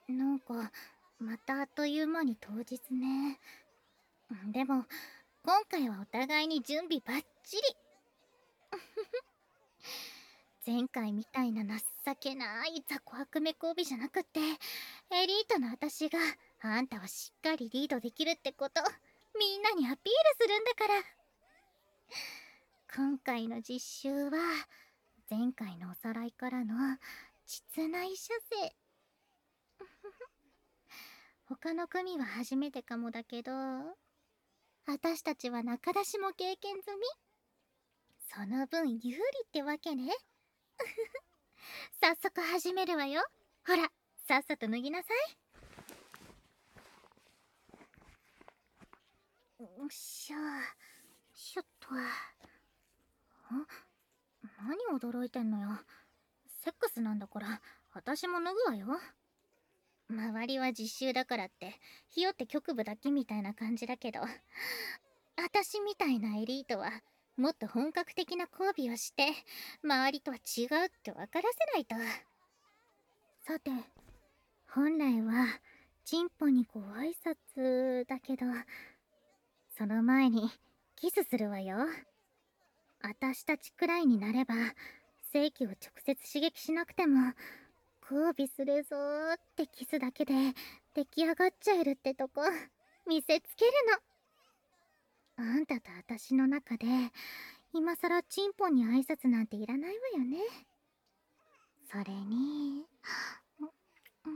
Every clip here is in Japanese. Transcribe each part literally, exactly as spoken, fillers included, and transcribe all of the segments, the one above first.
なんか、またあっという間に当日ね。でも、今回はお互いに準備バッチリ。前回みたいな情けない雑魚悪め交尾じゃなくって、エリートの私があんたはしっかりリードできるってこと、みんなにアピールするんだから。今回の実習は、前回のおさらいからの実内射精。他の組は初めてかもだけど、私たちは仲出しも経験済み。その分有利ってわけね。早速始めるわよ。ほら、さっさと脱ぎなさい。よっしゃ。しょっと。ん？何驚いてんのよ。セックスなんだから、私も脱ぐわよ。周りは実習だからって、ひよって局部だけみたいな感じだけど、私みたいなエリートは、もっと本格的な交尾をして、周りとは違うって分からせないと。さて、本来は、チンポにご挨拶だけど、その前に、キスするわよ。私たちくらいになれば、性器を直接刺激しなくても、交尾するぞーってキスだけで出来上がっちゃえるってとこ、見せつけるの。あんたと私の中で、今さらチンポに挨拶なんていらないわよね。それに、うん、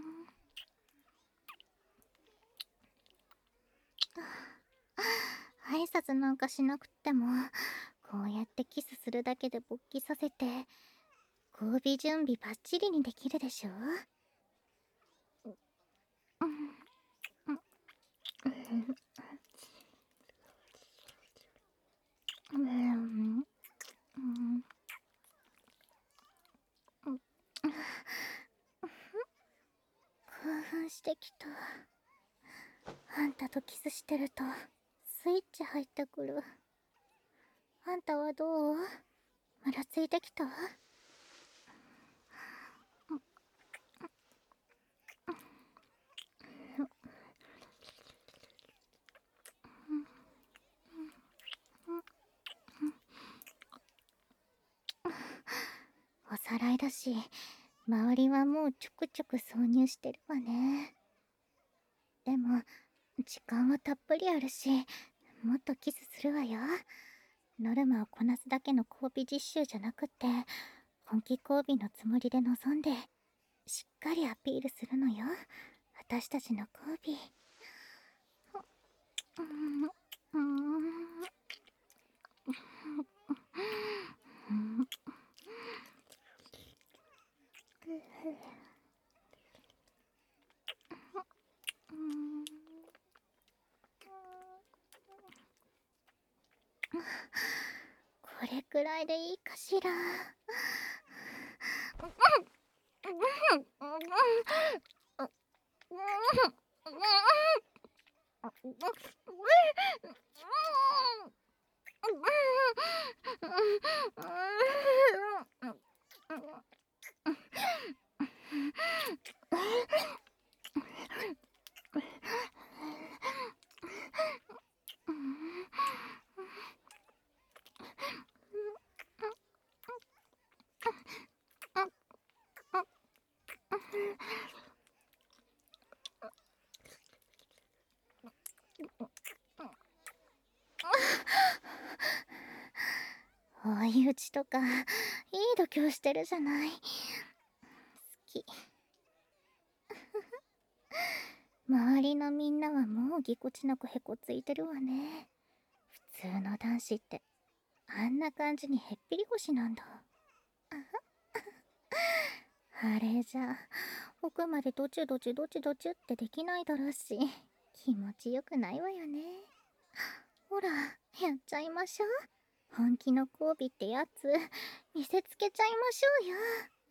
挨拶なんかしなくっても、こうやってキスするだけで勃起させて、交尾準備バッチリにできるでしょ。うん、うん、うん、うん興奮してきた。あんたとキスしてるとスイッチ入ってくる。あんたはどう？ムラついてきた？おさらいだし、周りはもうちょくちょく挿入してるわね。でも、時間はたっぷりあるし、もっとキスするわよ。ノルマをこなすだけの交尾実習じゃなくって、本気交尾のつもりで臨んで、しっかりアピールするのよ。私たちの交尾。うん、うん、うん、うん、これくらいでいいかしら。追い打ちとかいい度胸してるじゃない。好き。周りのみんなはもうぎこちなくへこついてるわね。普通の男子ってあんな感じにへっぴり腰なんだ。あれじゃ奥までドチュドチュドチュドチュってできないだろうし、気持ちよくないわよね。ほら、やっちゃいましょう。本気の交尾ってやつ見せつけちゃいましょうよ。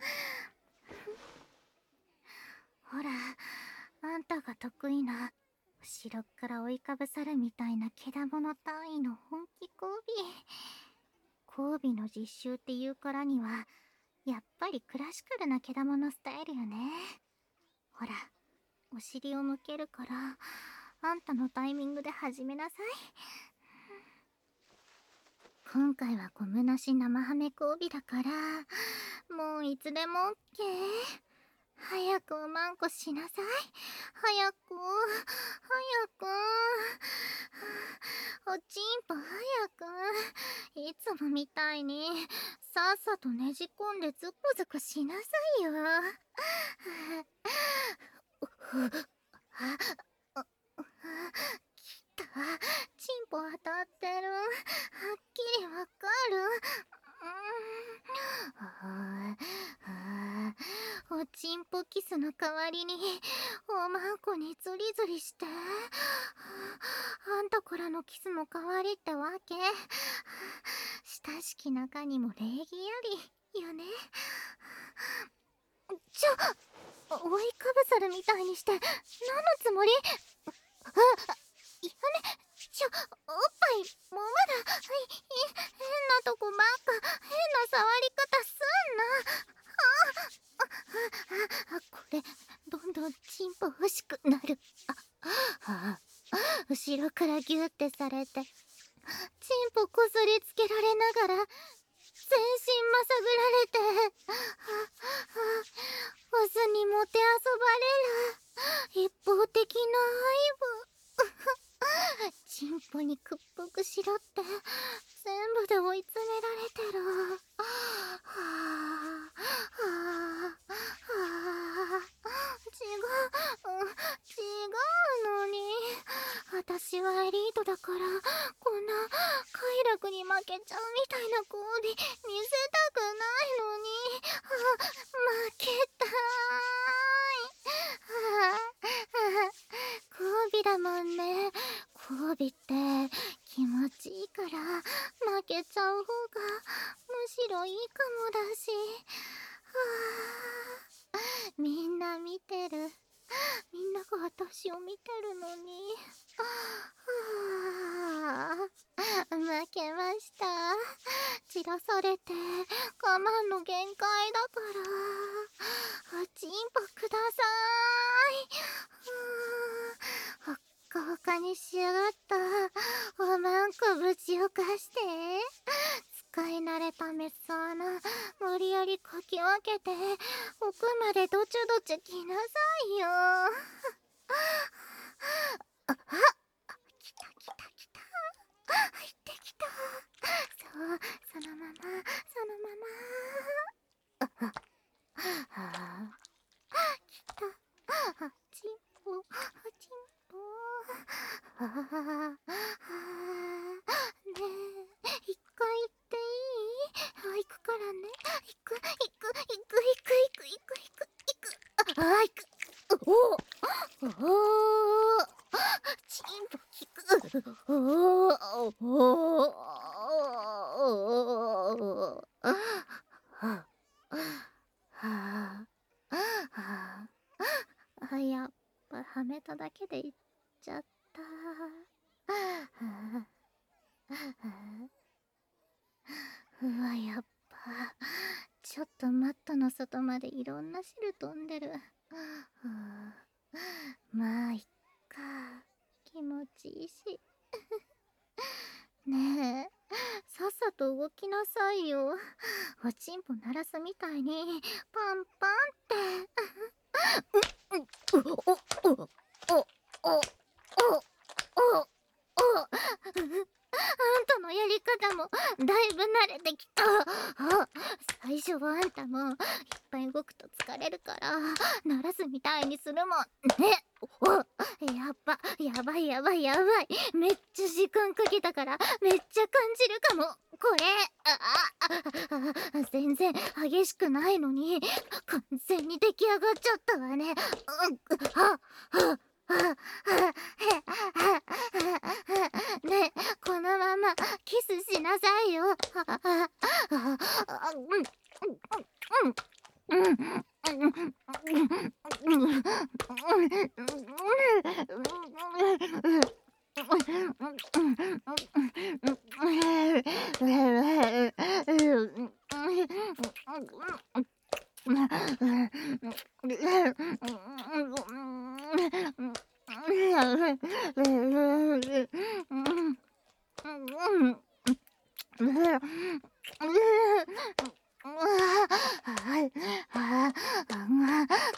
ほら、あんたが得意な後ろっから追いかぶさるみたいなけだもの単位の本気交尾。交尾の実習っていうからにはやっぱりクラシカルなけだものスタイルよね。ほら、 お尻を向けるから、あんたのタイミングで始めなさい。今回はゴムなし生ハメ交尾だから、もういつでもオッケー。早くおまんこしなさい。早く、早く。おちんぽ早く。いつもみたいに、さっさとねじ込んでズコズコしなさいよ。きた。チンポ当たってる。はっきりわかる。うん、おちんぽキスの代わりにおまんこにズリズリして、あんたからのキスの代わりってわけ。親しき中にも礼儀ありよね。ちょ、覆いかぶさるみたいにして何のつもり？あ、やめ、ちょ、おっぱいもうまだ、い、い、変なとこばっか、変な触り方すんな。あ、あ、あ、これどんどんチンポ欲しくなる。あ、あ、後ろからギューってされて、チンポこすりつけられながら全身まさぐられて、オスにもてあそばれる一方的な愛撫。チンポに屈服しろって全部で追い詰められてる。はあ、はあ、はあ、違う、違うのに。私はエリートだから、こんな快楽に負けちゃうみたいな交尾見せたくないのに。はあ、負けたーい。はあ、交尾だもんね。交尾って気持ちいいから負けちゃう方がむしろいいかもだし。はあ、みんな見てる。みんなが私を見てるのに。はあ、負けました。散らされて我慢の限界だから、おちんぽくださーい。はあ、ほっかほかにしやがった。おまんこぶちをかして。使い慣れたメス穴無理やりかき分けて奥までどちゅどちゅ来なさいよ。あ、あ、来た来た来た。入ってきた。そう、そのまま、そのまま。あ、あ、あ、来た。あ、ちんぽ、あ、ちんぽ。ああ、ねえ、一回行っていい？あ、行くからね。行く、行く、行く、行く、行く、行く、行く、行く。あ、あ、行く。おお、おお、チンポ効く。おお、おお、おお、はあ、はあ、あ、やっぱはめただけで行っちゃった。うわ、やっぱちょっとマットの外までいろんな汁飛んでる。まあいっか、気持ちいいし。ねえ、さっさと動きなさいよ。おちんぽ鳴らすみたいにパンパンって。う、う、お、お、お、お、お、お、お、あんたのやり方もだいぶ慣れてきた。あ、最初はあんたもいっぱい動くと疲れるから鳴らすみたいにするもんね。お、やっぱやばいやばいやばい。めっちゃ時間かけたからめっちゃ感じるかもこれ。ああ、全然激しくないのに完全に出来上がっちゃったわね。うん、ははねえ、このままキスしなさいよ。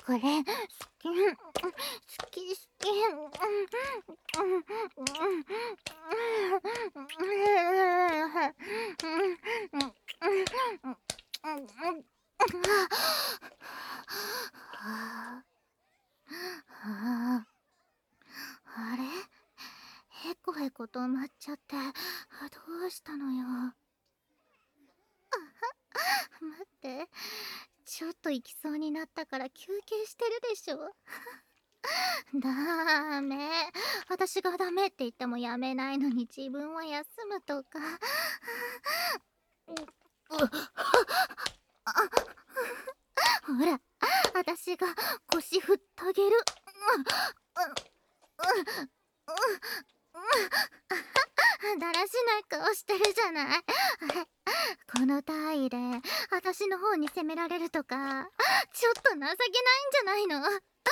これ好き好き好き。あれ、へこへこ止まっちゃって、どうしたのよ。待って、ちょっと行きそうになったから休憩してるでしょ。ダーメ、私がダメって言ってもやめないのに自分は休むとか。ほら、私が腰振ってあげる。だらしない顔してるじゃない。この体位で私の方に攻められるとか、ちょっと情けないんじゃないの。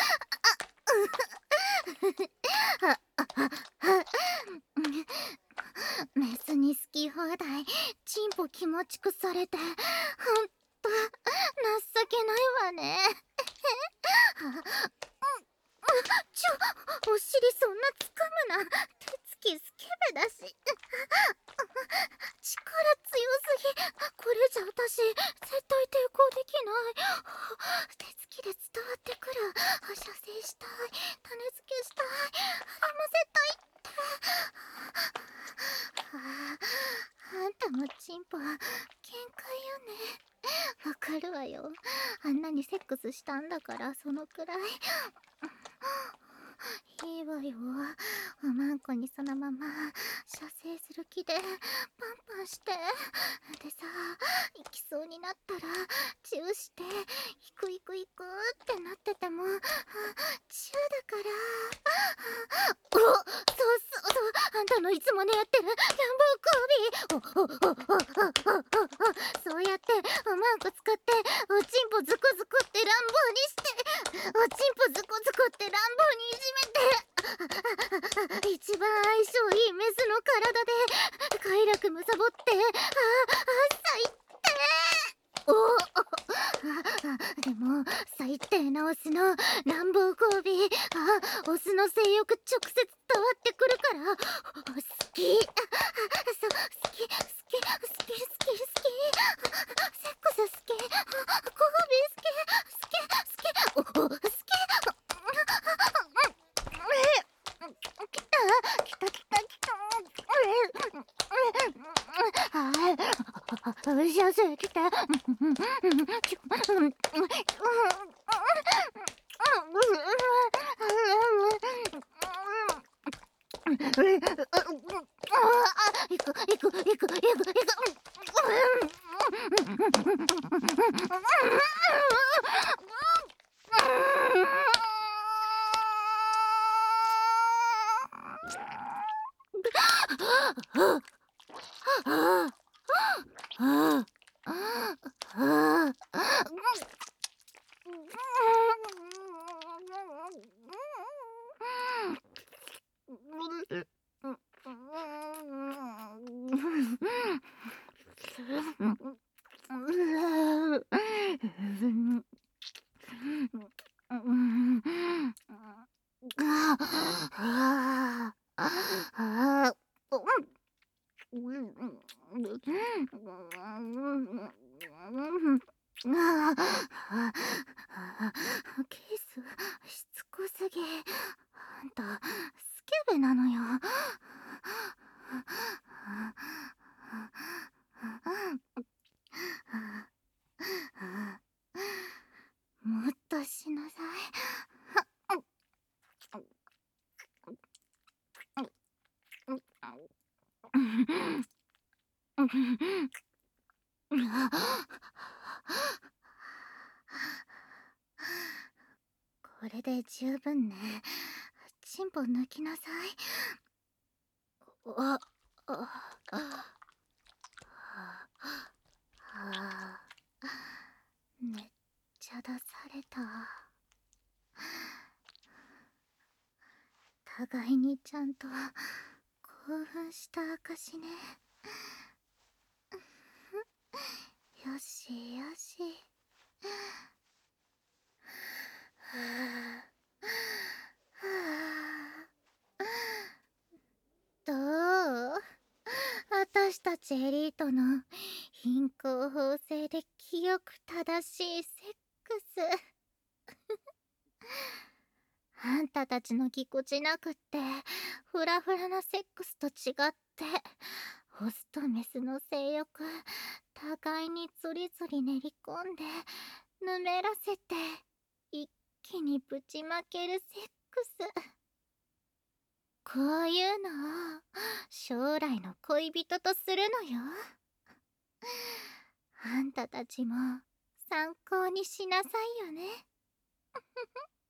メスに好き放題チンポ気持ちくされてほんと情けないわね。ちょ、お尻そんなつかむな。手つきスケベだし。力強すぎ。これじゃ私絶対抵抗できない。手つきで伝わってくる。射精したい、種付けしたい、励ませたいって。あんたもチンポ限界よね。わかるわよ。あんなにセックスしたんだからそのくらい。いいわよ。おまんこにそのまま射精する気でパンパンして、でさ、行きそうになったらチューして行く行く行くってなっててもチューだから。お、そうそうそう、あんたのいつもねやってる乱暴交尾。おおおおおおお、そうやっておまんこ使っておちんぽズコズコって乱暴にして、おちんぽズコズコって乱暴にいじめて、一番相性いいメスの体で快楽むさぼって、ああ最低。おお、でも最低なオスの乱暴交尾、あ、オスの性欲直接伝わってくるから好き。そう、好き好き好き好き好き、セックス好き、交尾好き好き好き、おお好き。きたきたきたきた。はい、射精きて。いくいくいくいくいく。ケースしつこすぎ。あんたスケベなのよ。もっとしなさい。これで十分ね。チンポ抜きなさい。あ、あ、あ、めっちゃ出された。互いにちゃんと興奮した証ね。よしよし。 ちエリートの貧困法制で清く正しいセックス。あんたたちのぎこちなくってフラフラなセックスと違って、オスとメスの性欲互いにゾリゾリ練り込んでぬめらせて一気にぶちまけるセックス。こういうのを将来の恋人とするのよ。あんたたちも参考にしなさいよね。